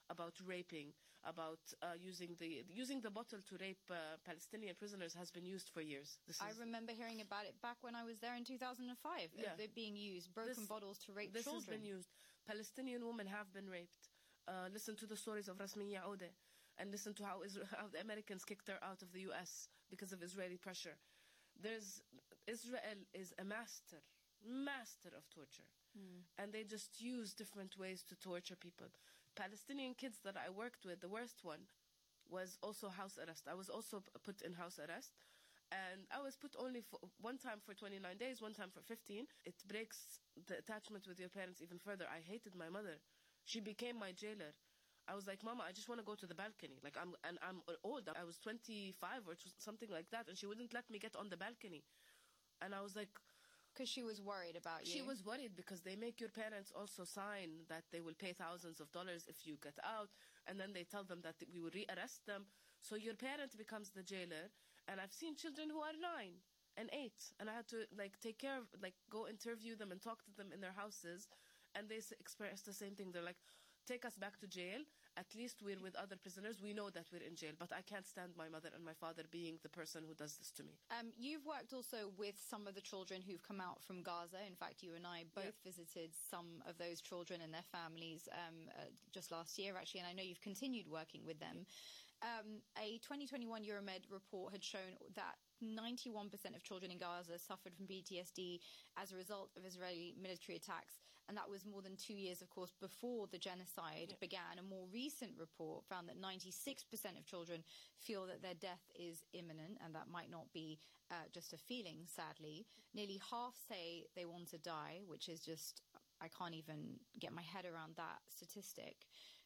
about raping, about uh, using the using the bottle to rape uh, Palestinian prisoners has been used for years. This I is, remember hearing about it back when I was there in two thousand five. Yeah. Of it being used, broken This- bottles to rape this children. has been used. Palestinian women have been raped. Uh, listen to the stories of Rasmiya Odeh, and listen to how, Isra- how the Americans kicked her out of the U S because of Israeli pressure. There's Israel is a master, master of torture, Mm. and they just use different ways to torture people. Palestinian kids that I worked with, the worst one was also house arrest. I was also p- put in house arrest, and I was put only for one time for twenty-nine days, one time for fifteen. It breaks the attachment with your parents even further. I hated my mother. She became my jailer. I was like, Mama, I just want to go to the balcony. Like, I'm, and I'm old. I was twenty-five or t- something like that, and she wouldn't let me get on the balcony. And I was like, Because she was worried about you. she was worried because they make your parents also sign that they will pay thousands of dollars if you get out, and then they tell them that we will rearrest them. So your parent becomes the jailer, and I've seen children who are nine and eight, and I had to like take care of, like go interview them and talk to them in their houses, and they s- express the same thing. They're like, take us back to jail. At least we're with other prisoners. We know that we're in jail, but I can't stand my mother and my father being the person who does this to me. Um, you've worked also with some of the children who've come out from Gaza. In fact, you and I both visited some of those children and their families um, uh, just last year, actually, and I know you've continued working with them. Um, a twenty twenty-one Euromed report had shown that ninety-one percent of children in Gaza suffered from P T S D as a result of Israeli military attacks, and that was more than two years, of course, before the genocide began. A more recent report found that ninety-six percent of children feel that their death is imminent, and that might not be uh, just a feeling, sadly. Nearly half say they want to die, which is just, I can't even get my head around that statistic.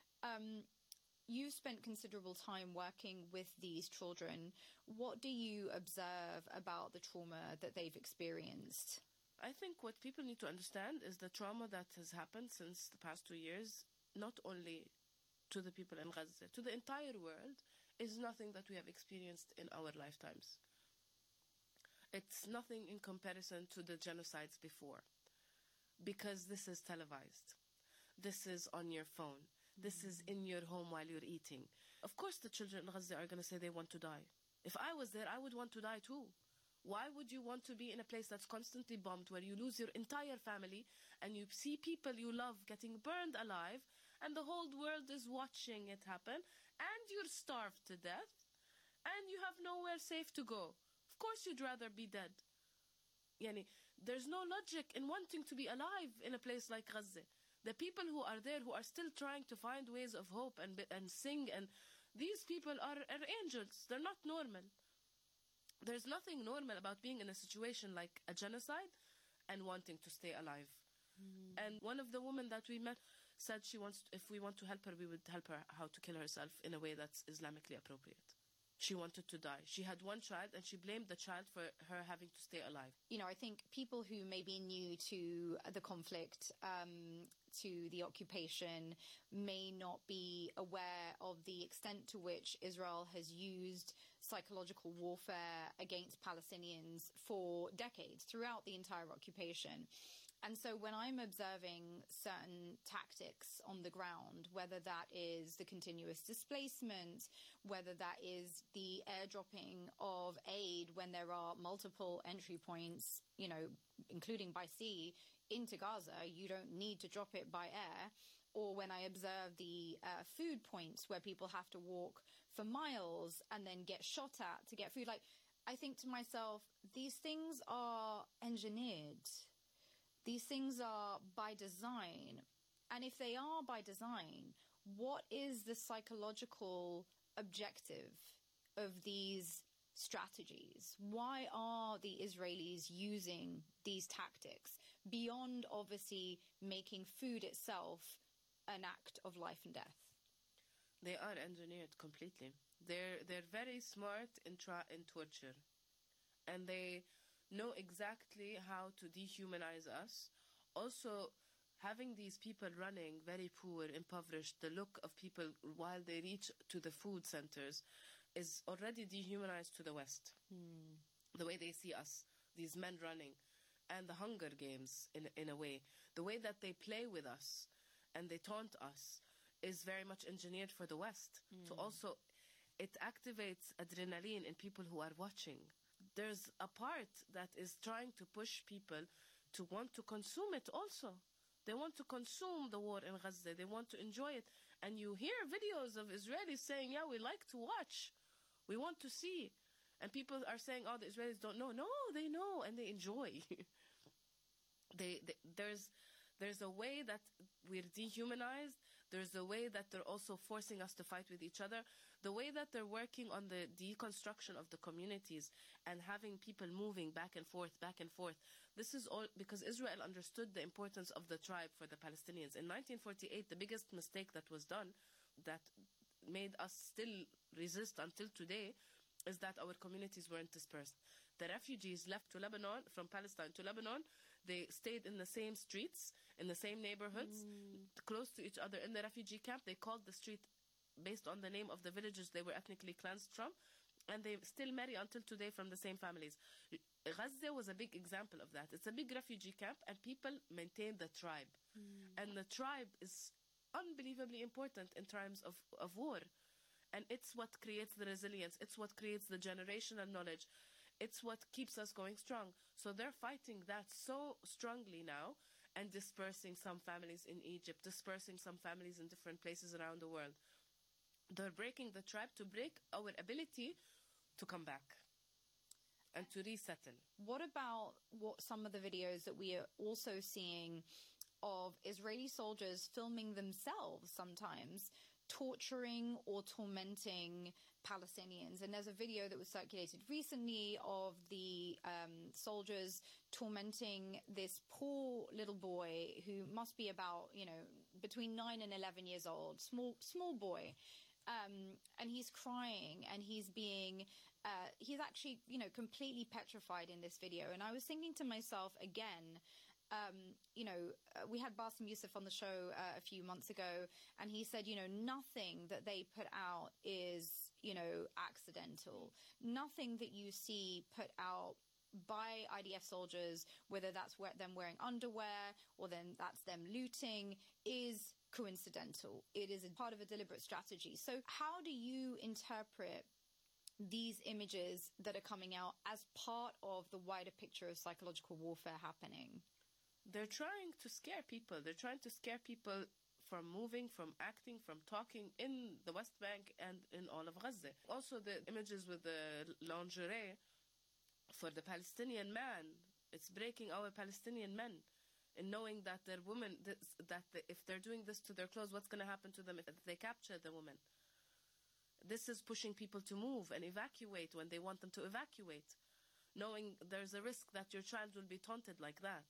Um, You've spent considerable time working with these children. What do you observe about the trauma that they've experienced? I think what people need to understand is the trauma that has happened since the past two years, not only to the people in Gaza, to the entire world, is nothing that we have experienced in our lifetimes. It's nothing in comparison to the genocides before, because this is televised. This is on your phone. This is in your home while you're eating. Of course, the children in Gaza are going to say they want to die. If I was there, I would want to die too. Why would you want to be in a place that's constantly bombed, where you lose your entire family and you see people you love getting burned alive, and the whole world is watching it happen, and you're starved to death, and you have nowhere safe to go? Of course, you'd rather be dead. Yani, there's no logic in wanting to be alive in a place like Gaza. The people who are there, who are still trying to find ways of hope and and sing, and these people are, are angels. They're not normal. There's nothing normal about being in a situation like a genocide and wanting to stay alive. Mm. And one of the women that we met said she wants, if we want to help her, we would help her how to kill herself in a way that's Islamically appropriate. She wanted to die. She had one child, and she blamed the child for her having to stay alive. You know, I think people who may be new to the conflict, um, to the occupation, may not be aware of the extent to which Israel has used psychological warfare against Palestinians for decades, throughout the entire occupation. And so when I'm observing certain tactics on the ground, whether that is the continuous displacement, whether that is the airdropping of aid when there are multiple entry points, you know, including by sea, into Gaza, you don't need to drop it by air. Or when I observe the uh, food points where people have to walk for miles and then get shot at to get food, like, I think to myself, these things are engineered. These things are by design. And if they are by design, what is the psychological objective of these strategies? Why are the Israelis using these tactics beyond obviously making food itself an act of life and death? They are engineered completely. They're they're very smart in tra- in torture, and they know exactly how to dehumanize us. Also, having these people running, very poor, impoverished, the look of people while they reach to the food centers is already dehumanized to the West. Hmm. The way they see us, these men running, and the Hunger Games in in a way, the way that they play with us and they taunt us is very much engineered for the West. Mm. So also, it activates adrenaline in people who are watching. There's a part that is trying to push people to want to consume it also. They want to consume the war in Gaza. They want to enjoy it. And you hear videos of Israelis saying, yeah, we like to watch. We want to see. And people are saying, oh, the Israelis don't know. No, they know and they enjoy. they, they, there's, there's a way that we're dehumanized. There's a way that they're also forcing us to fight with each other. The way that they're working on the deconstruction of the communities and having people moving back and forth, back and forth. This is all because Israel understood the importance of the tribe for the Palestinians. In nineteen forty-eight, the biggest mistake that was done that made us still resist until today is that our communities weren't dispersed. The refugees left to Lebanon, from Palestine to Lebanon. They stayed in the same streets, in the same neighborhoods, mm. close to each other in the refugee camp. They called the street based on the name of the villages they were ethnically cleansed from, and they still marry until today from the same families. Gaza was a big example of that. It's a big refugee camp, and people maintain the tribe. Mm. And the tribe is unbelievably important in times of, of war. And it's what creates the resilience. It's what creates the generational knowledge. It's what keeps us going strong. So they're fighting that so strongly now and dispersing some families in Egypt, dispersing some families in different places around the world. They're breaking the tribe to break our ability to come back and to resettle. What about what some of the videos that we are also seeing of Israeli soldiers filming themselves sometimes torturing or tormenting Palestinians? And there's a video that was circulated recently of the um, soldiers tormenting this poor little boy who must be about, you know, between nine and eleven years old, small, small boy. Um, and he's crying and he's being, uh, he's actually, you know, completely petrified in this video. And I was thinking to myself again, Um, you know, uh, we had Bassem Youssef on the show uh, a few months ago, and he said, you know, nothing that they put out is, you know, accidental. Nothing that you see put out by I D F soldiers, whether that's we- them wearing underwear or then that's them looting, is coincidental. It is a part of a deliberate strategy. So how do you interpret these images that are coming out as part of the wider picture of psychological warfare happening? They're trying to scare people. They're trying to scare people from moving, from acting, from talking in the West Bank and in all of Gaza. Also, the images with the lingerie for the Palestinian man, it's breaking our Palestinian men in knowing that their women, that if they're doing this to their clothes, what's going to happen to them if they capture the woman? This is pushing people to move and evacuate when they want them to evacuate, knowing there's a risk that your child will be taunted like that.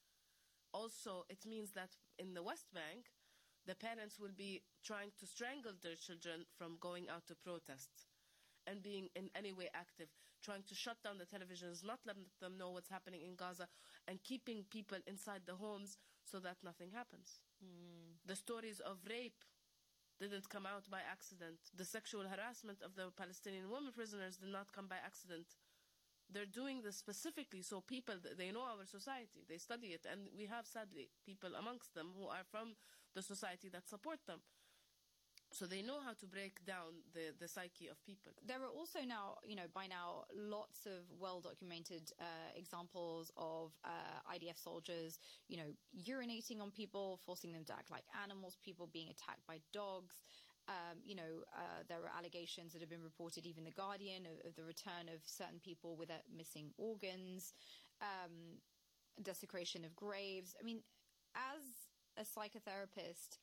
Also, it means that in the West Bank, the parents will be trying to strangle their children from going out to protest and being in any way active, trying to shut down the televisions, not letting them know what's happening in Gaza, and keeping people inside the homes so that nothing happens. Mm. The stories of rape didn't come out by accident. The sexual harassment of the Palestinian women prisoners did not come by accident. They're doing this specifically so people, they know our society, they study it, and we have, sadly, people amongst them who are from the society that support them. So they know how to break down the, the psyche of people. There are also now, you know, by now, lots of well-documented uh, examples of uh, I D F soldiers, you know, urinating on people, forcing them to act like animals, people being attacked by dogs. Um, you know, uh, there are allegations that have been reported, even The Guardian, of, of the return of certain people with uh, missing organs, um, desecration of graves. I mean, as a psychotherapist,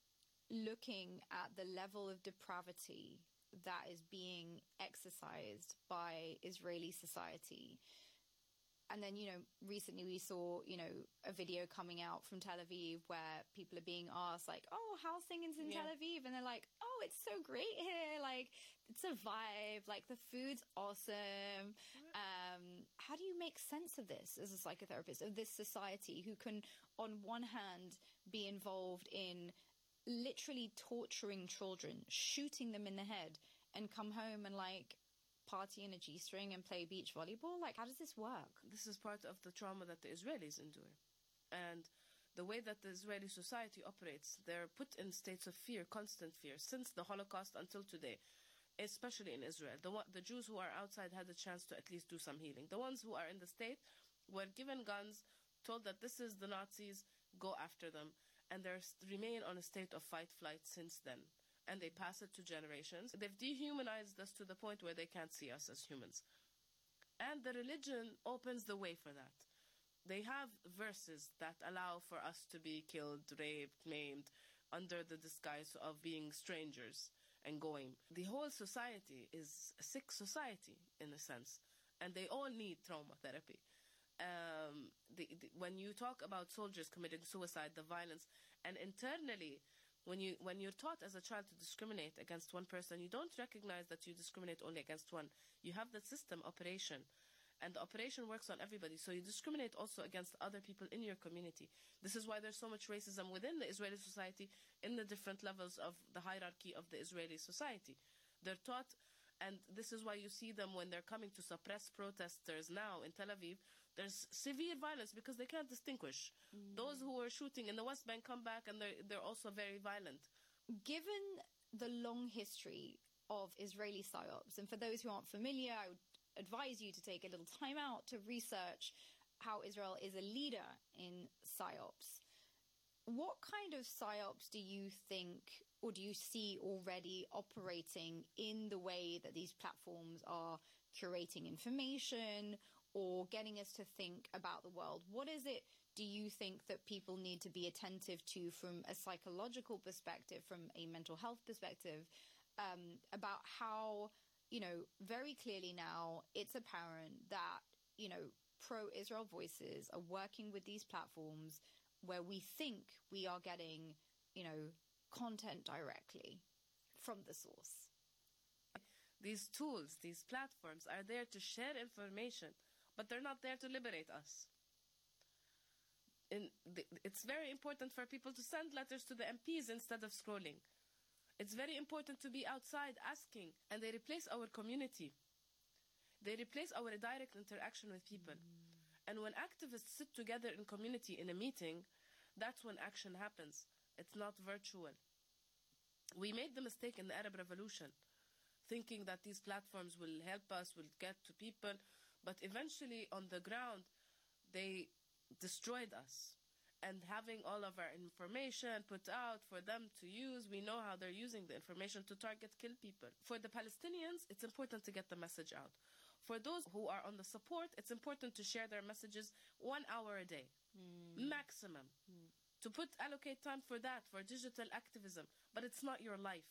looking at the level of depravity that is being exercised by Israeli society. And then, you know, recently we saw, you know, a video coming out from Tel Aviv where people are being asked, like, oh, how's things in yeah. Tel Aviv? And they're like, oh, it's so great here. Like, it's a vibe. Like, the food's awesome. Um, how do you make sense of this as a psychotherapist, of this society who can, on one hand, be involved in literally torturing children, shooting them in the head, and come home and, like, party in a G-string and play beach volleyball? Like, how does this work? This is part of the trauma that the Israelis endure. And the way that the Israeli society operates, they're put in states of fear, constant fear, since the Holocaust until today, especially in Israel. The, the Jews who are outside had a chance to at least do some healing. The ones who are in the state were given guns, told that this is the Nazis, go after them, and they remain on a state of fight-flight since then. And they pass it to generations. They've dehumanized us to the point where they can't see us as humans. And the religion opens the way for that. They have verses that allow for us to be killed, raped, maimed, under the disguise of being strangers and going. The whole society is a sick society, in a sense, and they all need trauma therapy. Um, the, the, when you talk about soldiers committing suicide, the violence, and internally, when, you, when you're taught as a child to discriminate against one person, you don't recognize that you discriminate only against one. You have the system operation, and the operation works on everybody, so you discriminate also against other people in your community. This is why there's so much racism within the Israeli society in the different levels of the hierarchy of the Israeli society. They're taught, and this is why you see them when they're coming to suppress protesters now in Tel Aviv. There's severe violence because they can't distinguish. Mm. Those who were shooting in the West Bank come back and they're, they're also very violent. Given the long history of Israeli psyops, and for those who aren't familiar, I would advise you to take a little time out to research how Israel is a leader in psyops. What kind of psyops do you think, or do you see already operating in the way that these platforms are curating information or getting us to think about the world? What is it, do you think, that people need to be attentive to from a psychological perspective, from a mental health perspective, um, about how, you know, very clearly now it's apparent that, you know, pro-Israel voices are working with these platforms where we think we are getting, you know, content directly from the source? These tools, these platforms are there to share information, but they're not there to liberate us. In the, it's very important for people to send letters to the M Ps instead of scrolling. It's very important to be outside asking, and they replace our community. They replace our direct interaction with people. Mm. And when activists sit together in community in a meeting, that's when action happens. It's not virtual. We made the mistake in the Arab Revolution, thinking that these platforms will help us, will get to people, but eventually on the ground, they destroyed us. And having all of our information put out for them to use, we know how they're using the information to target, kill people. For the Palestinians, it's important to get the message out. For those who are on the support, it's important to share their messages one hour a day, mm. maximum. Mm. To put, allocate time for that, for digital activism. But it's not your life.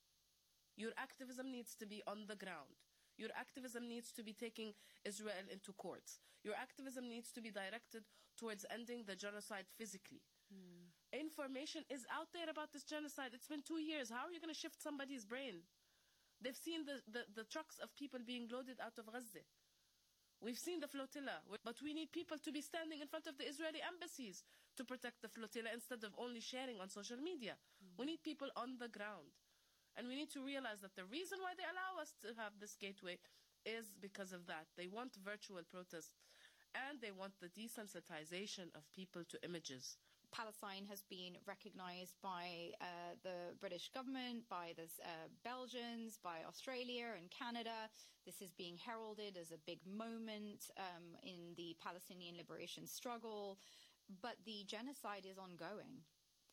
Your activism needs to be on the ground. Your activism needs to be taking Israel into courts. Your activism needs to be directed towards ending the genocide physically. Mm. Information is out there about this genocide. It's been two years. How are you going to shift somebody's brain? They've seen the, the, the trucks of people being loaded out of Gaza. We've seen the flotilla, but we need people to be standing in front of the Israeli embassies to protect the flotilla instead of only sharing on social media. Mm. We need people on the ground. And we need to realize that the reason why they allow us to have this gateway is because of that. They want virtual protests, and they want the desensitization of people to images. Palestine has been recognized by uh, the British government, by the uh, Belgians, by Australia and Canada. This is being heralded as a big moment um, in the Palestinian liberation struggle. But the genocide is ongoing.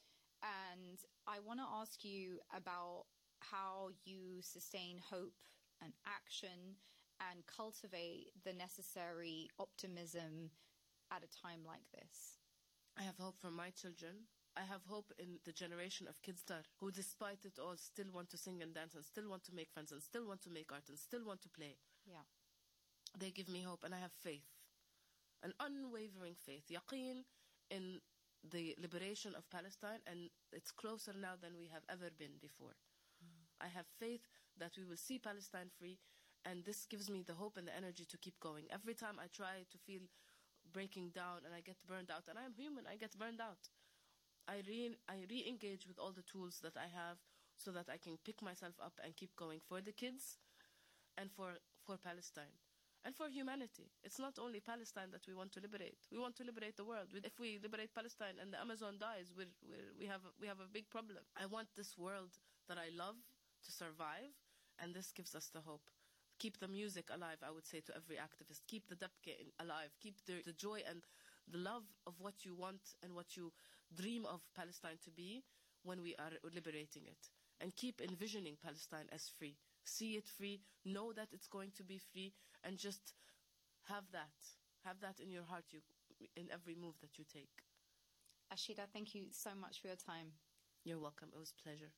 And I want to ask you about how you sustain hope and action and cultivate the necessary optimism at a time like this. I have hope for my children. I have hope in the generation of kids that who, despite it all, still want to sing and dance and still want to make friends and still want to make art and still want to play. Yeah. They give me hope, and I have faith, an unwavering faith, yaqeen in the liberation of Palestine, and it's closer now than we have ever been before. I have faith that we will see Palestine free, and this gives me the hope and the energy to keep going. Every time I try to feel breaking down and I get burned out, and I'm human, I get burned out, I re I re-engage with all the tools that I have so that I can pick myself up and keep going for the kids and for, for Palestine. and for humanity. It's not only Palestine that we want to liberate. We want to liberate the world. If we liberate Palestine and the Amazon dies, we're, we're, we, have a, we have a big problem. I want this world that I love to survive, and this gives us the hope. Keep the music alive, I would say to every activist. Keep the dabke alive. Keep the, the joy and the love of what you want and what you dream of Palestine to be when we are liberating it. And keep envisioning Palestine as free. See it free, know that it's going to be free, and just have that. Have that in your heart you, in every move that you take. Ashida, thank you so much for your time. You're welcome. It was a pleasure.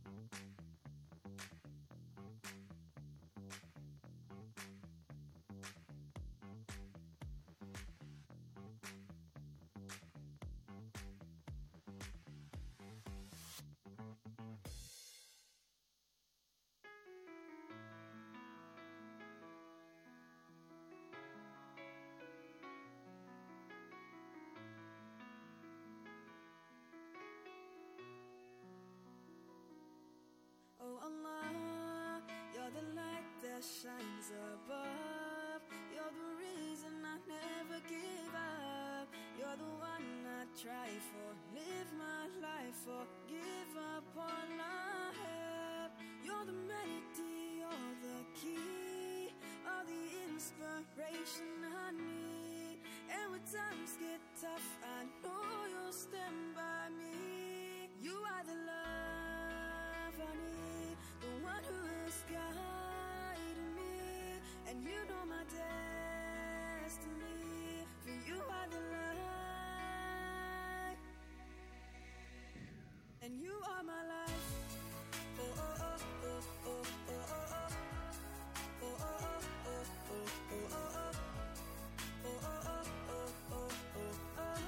Oh Allah, you're the light that shines above. You're the reason I never give up. You're the one I try for, live my life for, give up all I have. You're the melody, you're the key, all the inspiration I need. And when times get tough, I know you'll stand by me. You are the love I need, the one who is guiding me, and you know my destiny, for you are the light, and you are my life. Oh, oh, oh, oh, oh, oh, oh, oh. Oh, oh, oh, oh, oh, oh, oh, oh. Oh, oh, oh, oh, oh, oh, oh.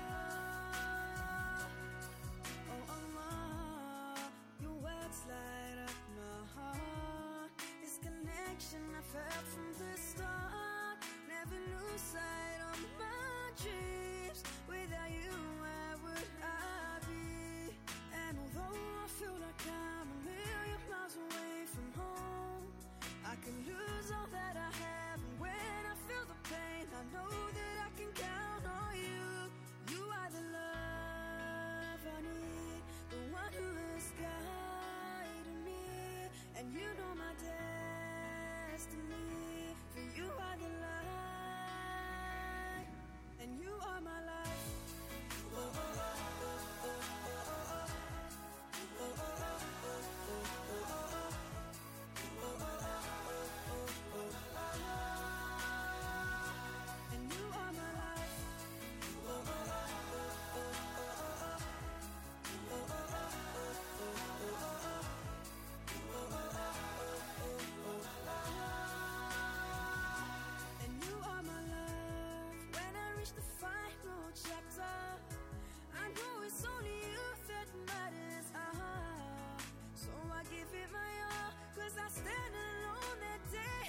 Oh, Allah, your words light up my heart. This connection I felt from the start. Never lose sight of my dreams. Without you, where would I be? And although I feel like I'm a million miles away from home, I can lose all that I have. And when I feel the pain, I know that I can count on you. You are the love I need, the one who is guiding me, and you know my destiny, for you are the light, and you are my life. Oh, oh, oh, oh, oh, oh, oh, oh. Oh, oh, oh, oh, oh, oh, oh, oh. Oh, oh, oh, oh, oh, oh, oh. And you are my life. Oh, oh, oh, oh, oh, oh, oh, oh. Oh, oh, oh, oh, oh, oh, oh, oh. Oh, oh, oh, oh, oh, oh. And you are my love. When I reach the final chapter, I know it's only you that matters. Ah, so I give it my all, 'cause I stand alone that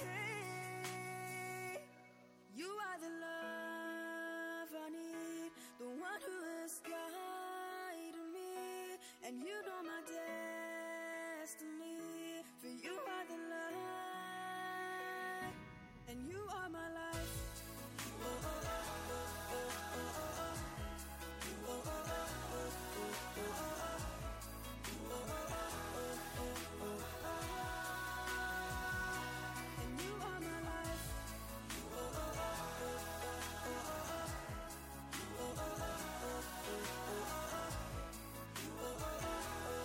day. You are the love I need, the one who is guiding me, and you know my destiny, for you are the light, and you are my life. Oh, oh, oh, oh, oh, oh, oh, oh. Oh, oh, oh, oh, oh, oh, oh, oh. Oh, oh, oh, oh, oh, oh, oh. And you are my life. Oh, oh, oh, oh, oh, oh, oh, oh. Oh, oh, oh, oh, oh, oh, oh. Oh, oh, oh, oh,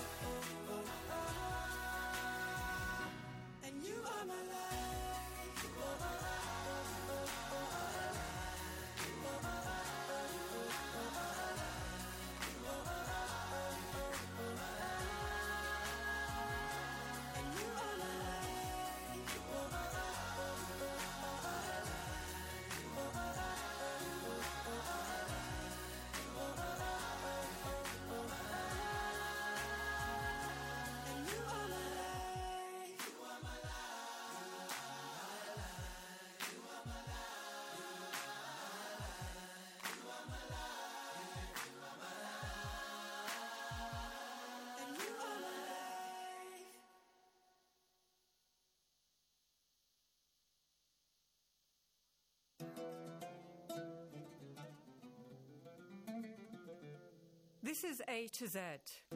This is A to Z.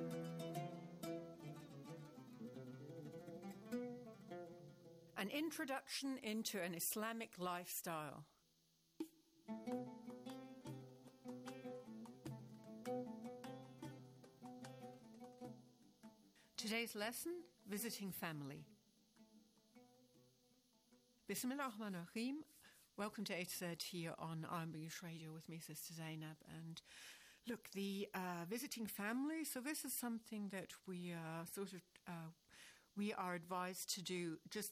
An introduction into an Islamic lifestyle. Today's lesson, visiting family. Bismillah ar-Rahman ar-Rahim. Welcome to A to Z here on I R B English Radio with me, Sister Zainab. And look, the uh, visiting family, so this is something that we uh, sort of, uh, we are advised to do just